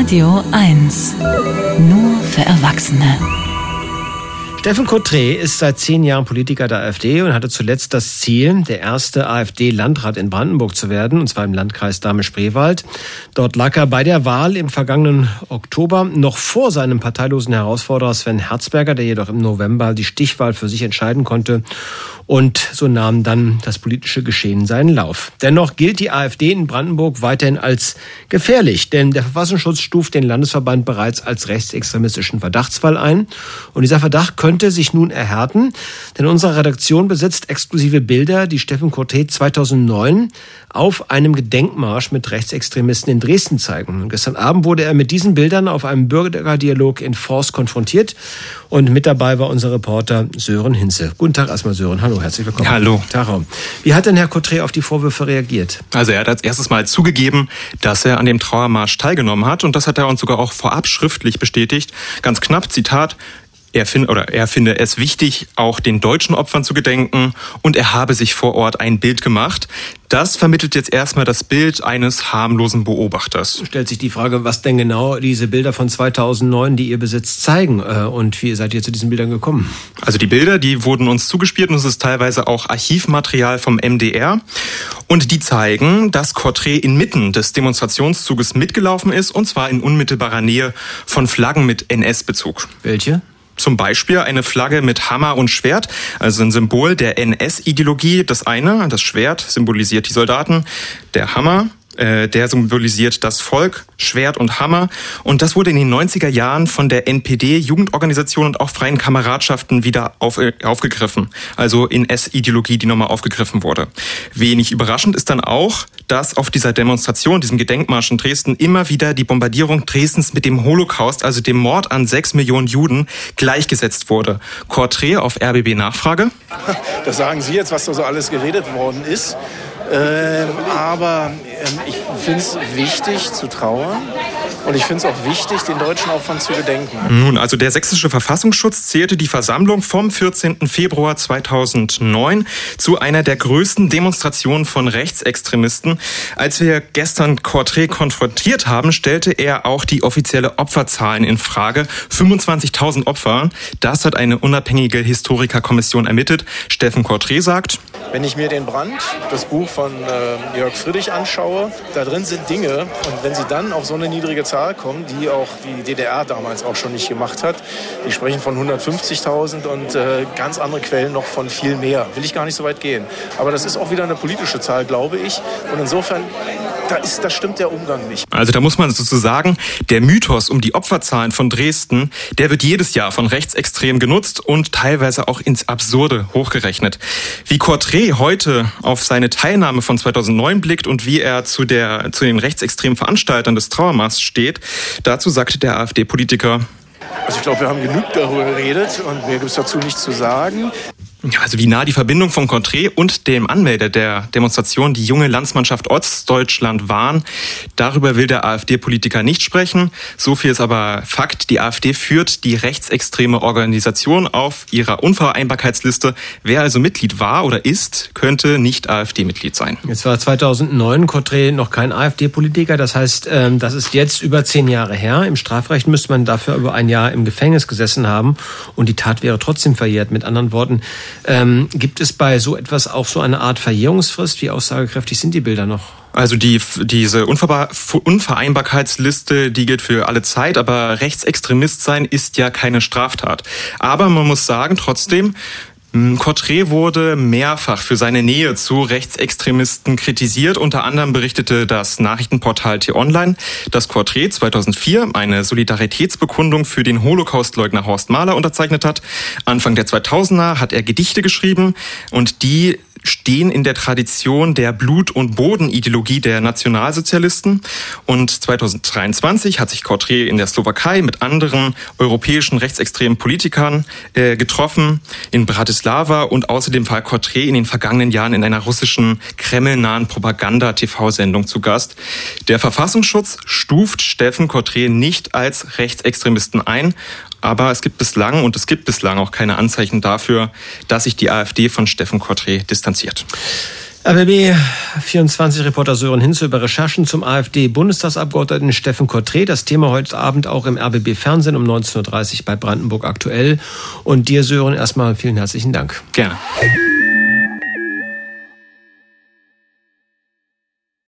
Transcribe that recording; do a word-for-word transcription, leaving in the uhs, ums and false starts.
Radio eins. Nur für Erwachsene. Steffen Cotré ist seit zehn Jahren Politiker der AfD und hatte zuletzt das Ziel, der erste AfD-Landrat in Brandenburg zu werden, und zwar im Landkreis Dahme-Spreewald. Dort lag er bei der Wahl im vergangenen Oktober noch vor seinem parteilosen Herausforderer Sven Herzberger, der jedoch im November die Stichwahl für sich entscheiden konnte. Und so nahm dann das politische Geschehen seinen Lauf. Dennoch gilt die AfD in Brandenburg weiterhin als gefährlich, denn der Verfassungsschutz stuft den Landesverband bereits als rechtsextremistischen Verdachtsfall ein. Und dieser Verdacht könnte sich nun erhärten, denn unsere Redaktion besitzt exklusive Bilder, die Steffen Cotré zweitausendneun auf einem Gedenkmarsch mit Rechtsextremisten in Dresden zeigen. Und gestern Abend wurde er mit diesen Bildern auf einem Bürgerdialog in Forst konfrontiert. Und mit dabei war unser Reporter Sören Hinze. Guten Tag erstmal, Sören. Hallo, herzlich willkommen. Hallo. Tag. Wie hat denn Herr Cotré auf die Vorwürfe reagiert? Also er hat als erstes Mal zugegeben, dass er an dem Trauermarsch teilgenommen hat. Und das hat er uns sogar auch vorab schriftlich bestätigt. Ganz knapp, Zitat: Er, find, oder er finde es wichtig, auch den deutschen Opfern zu gedenken, und er habe sich vor Ort ein Bild gemacht. Das vermittelt jetzt erstmal das Bild eines harmlosen Beobachters. Stellt sich die Frage, was denn genau diese Bilder von zweitausendneun, die ihr besitzt, zeigen, und wie seid ihr zu diesen Bildern gekommen? Also die Bilder, die wurden uns zugespielt, und es ist teilweise auch Archivmaterial vom M D R. Und die zeigen, dass Cotré inmitten des Demonstrationszuges mitgelaufen ist, und zwar in unmittelbarer Nähe von Flaggen mit N S-Bezug. Welche? Zum Beispiel eine Flagge mit Hammer und Schwert, also ein Symbol der N S-Ideologie. Das eine, das Schwert, symbolisiert die Soldaten. Der Hammer, äh, der symbolisiert das Volk. Schwert und Hammer. Und das wurde in den neunziger Jahren von der N P D, Jugendorganisation und auch Freien Kameradschaften wieder auf, äh, aufgegriffen. Also N S-Ideologie, die nochmal aufgegriffen wurde. Wenig überraschend ist dann auch, dass auf dieser Demonstration, diesem Gedenkmarsch in Dresden, immer wieder die Bombardierung Dresdens mit dem Holocaust, also dem Mord an sechs Millionen Juden, gleichgesetzt wurde. Cotré auf R B B Nachfrage. Das sagen Sie jetzt, was da so alles geredet worden ist. Ähm, aber ähm, ich finde es wichtig zu trauern, und ich finde es auch wichtig, den deutschen Opfern zu gedenken. Nun, also der sächsische Verfassungsschutz zählte die Versammlung vom vierzehnten Februar zweitausendneun zu einer der größten Demonstrationen von Rechtsextremisten. Als wir gestern Cotré konfrontiert haben, stellte er auch die offizielle Opferzahlen in Frage. fünfundzwanzigtausend Opfer, das hat eine unabhängige Historikerkommission ermittelt. Steffen Cotré sagt: Wenn ich mir den Brand, das Buch von äh, Jörg Friedrich anschaue, da drin sind Dinge, und wenn sie dann auf so eine niedrige Zahl kommen, die auch die D D R damals auch schon nicht gemacht hat, die sprechen von hundertfünfzigtausend und äh, ganz andere Quellen noch von viel mehr. Will ich gar nicht so weit gehen. Aber das ist auch wieder eine politische Zahl, glaube ich. Und insofern, da, ist, da stimmt der Umgang nicht. Also da muss man sozusagen, der Mythos um die Opferzahlen von Dresden, der wird jedes Jahr von Rechtsextremen genutzt und teilweise auch ins Absurde hochgerechnet. Wie Cotré heute auf seine Teilnahme von zweitausendneun blickt und wie er zu, der, zu den rechtsextremen Veranstaltern des Trauermarschs steht, dazu sagte der AfD-Politiker: Also ich glaube, wir haben genug darüber geredet und mir gibt es dazu nichts zu sagen. Also wie nah die Verbindung von Cotré und dem Anmelder der Demonstration, die junge Landsmannschaft Ostdeutschland, waren, darüber will der AfD-Politiker nicht sprechen. So viel ist aber Fakt: Die AfD führt die rechtsextreme Organisation auf ihrer Unvereinbarkeitsliste. Wer also Mitglied war oder ist, könnte nicht AfD-Mitglied sein. Jetzt war zweitausendneun Cotré noch kein AfD-Politiker. Das heißt, das ist jetzt über zehn Jahre her. Im Strafrecht müsste man dafür über ein Jahr im Gefängnis gesessen haben. Und die Tat wäre trotzdem verjährt. Mit anderen Worten, Ähm, gibt es bei so etwas auch so eine Art Verjährungsfrist? Wie aussagekräftig sind die Bilder noch? Also die, diese Unvereinbarkeitsliste, die gilt für alle Zeit, aber Rechtsextremist sein ist ja keine Straftat. Aber man muss sagen, trotzdem, Cotré wurde mehrfach für seine Nähe zu Rechtsextremisten kritisiert. Unter anderem berichtete das Nachrichtenportal T-Online, dass Cotré zweitausendvier eine Solidaritätsbekundung für den Holocaustleugner Horst Mahler unterzeichnet hat. Anfang der zweitausender hat er Gedichte geschrieben, und die stehen in der Tradition der Blut- und Bodenideologie der Nationalsozialisten. Und zweitausenddreiundzwanzig hat sich Cotré in der Slowakei mit anderen europäischen rechtsextremen Politikern äh, getroffen, in Bratislava, und außerdem war Cotré in den vergangenen Jahren in einer russischen kremlnahen Propaganda-T V-Sendung zu Gast. Der Verfassungsschutz stuft Steffen Cotré nicht als Rechtsextremisten ein, aber es gibt bislang und es gibt bislang auch keine Anzeichen dafür, dass sich die AfD von Steffen Cotré distanziert. R B B vierundzwanzig-Reporter Sören Hinze über Recherchen zum AfD-Bundestagsabgeordneten Steffen Kottré. Das Thema heute Abend auch im R B B-Fernsehen um neunzehn Uhr dreißig bei Brandenburg aktuell. Und dir, Sören, erstmal vielen herzlichen Dank. Gerne.